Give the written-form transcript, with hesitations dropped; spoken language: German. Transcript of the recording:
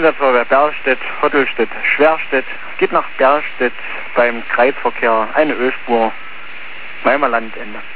Einsatzorga Bergstedt, Hottelstedt, Schwerstedt, geht nach Bergstedt beim Kreisverkehr eine Ölspur, Weimerlandende.